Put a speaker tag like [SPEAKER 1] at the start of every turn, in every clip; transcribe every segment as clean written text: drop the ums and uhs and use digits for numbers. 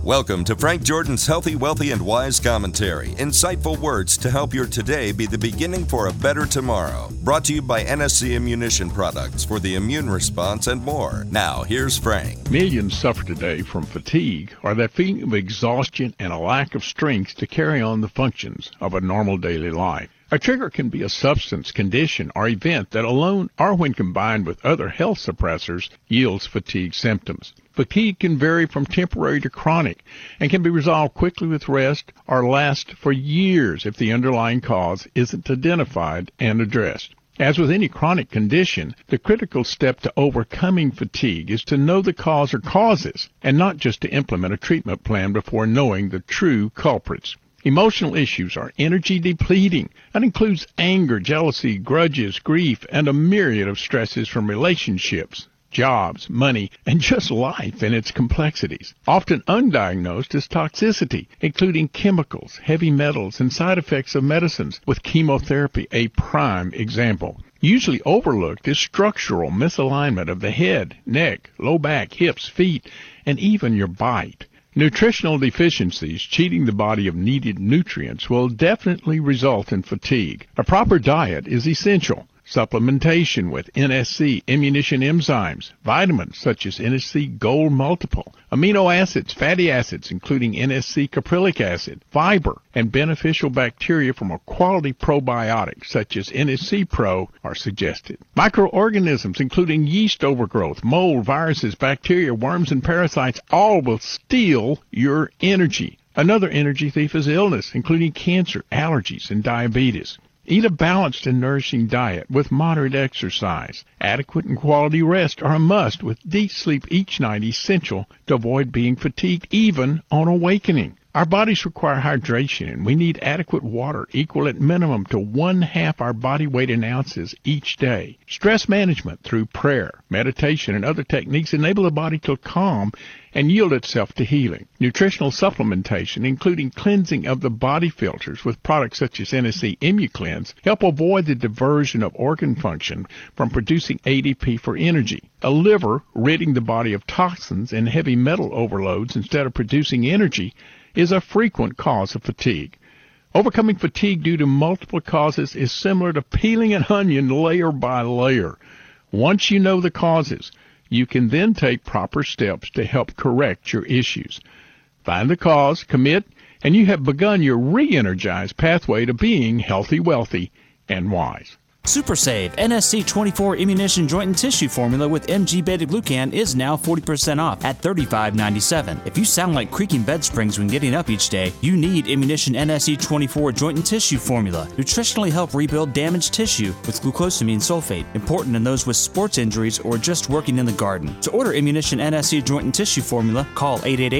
[SPEAKER 1] Welcome to Frank Jordan's Healthy, Wealthy, and Wise Commentary. Insightful words to help your today be the beginning for a better tomorrow. Brought to you by NSC Ammunition Products for the immune response and more. Now, here's Frank.
[SPEAKER 2] Millions suffer today from fatigue or that feeling of exhaustion and a lack of strength to carry on the functions of a normal daily life. A trigger can be a substance, condition, or event that alone or when combined with other health suppressors yields fatigue symptoms. Fatigue can vary from temporary to chronic and can be resolved quickly with rest or last for years if the underlying cause isn't identified and addressed. As with any chronic condition, the critical step to overcoming fatigue is to know the cause or causes and not just to implement a treatment plan before knowing the true culprits. Emotional issues are energy depleting. That includes anger, jealousy, grudges, grief, and a myriad of stresses from relationships, jobs, money, and just life and its complexities. Often undiagnosed is toxicity, including chemicals, heavy metals, and side effects of medicines, with chemotherapy a prime example. Usually overlooked is structural misalignment of the head, neck, low back, hips, feet, and even your bite. Nutritional deficiencies cheating the body of needed nutrients will definitely result in fatigue. A proper diet is essential. Supplementation with NSC ammunition enzymes, vitamins such as NSC Gold Multiple, amino acids, fatty acids including NSC caprylic acid, fiber, and beneficial bacteria from a quality probiotic such as NSC Pro are suggested. Microorganisms including yeast overgrowth, mold, viruses, bacteria, worms, and parasites all will steal your energy. Another energy thief is illness, including cancer, allergies, and diabetes. Eat a balanced and nourishing diet with moderate exercise. Adequate and quality rest are a must, with deep sleep each night essential to avoid being fatigued even on awakening. Our bodies require hydration, and we need adequate water equal at minimum to 1/2 our body weight in ounces each day. Stress management through prayer, meditation, and other techniques enable the body to calm and yield itself to healing. Nutritional supplementation, including cleansing of the body filters with products such as NSC EmuCleanse, help avoid the diversion of organ function from producing ADP for energy. A liver ridding the body of toxins and heavy metal overloads instead of producing energy is a frequent cause of fatigue. Overcoming fatigue due to multiple causes is similar to peeling an onion layer by layer. Once you know the causes, you can then take proper steps to help correct your issues. Find the cause, commit, and you have begun your re-energized pathway to being healthy, wealthy, and wise.
[SPEAKER 3] Super Save NSC 24 Ammunition Joint and Tissue Formula with MG Beta-Glucan is now 40% off at $35.97. If you sound like creaking bed springs when getting up each day, you need Ammunition NSC 24 Joint and Tissue Formula. Nutritionally help rebuild damaged tissue with glucosamine sulfate, important in those with sports injuries or just working in the garden. To order Ammunition NSC Joint and Tissue Formula, call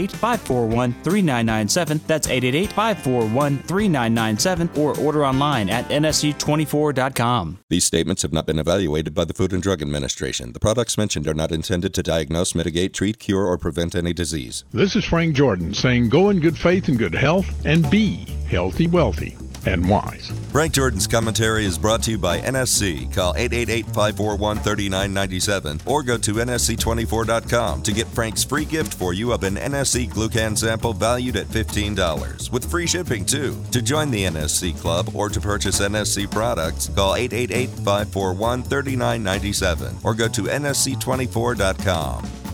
[SPEAKER 3] 888-541-3997. That's 888-541-3997, or order online at nsc24.com.
[SPEAKER 1] These statements have not been evaluated by the Food and Drug Administration. The products mentioned are not intended to diagnose, mitigate, treat, cure, or prevent any disease.
[SPEAKER 2] This is Frank Jordan saying go in good faith and good health and be healthy, wealthy, and wise.
[SPEAKER 1] Frank Jordan's commentary is brought to you by NSC. Call 888-541-3997 or go to nsc24.com to get Frank's free gift for you of an NSC Glucan sample valued at $15 with free shipping too. To join the NSC Club or to purchase NSC products, call 888-541-3997 or go to nsc24.com.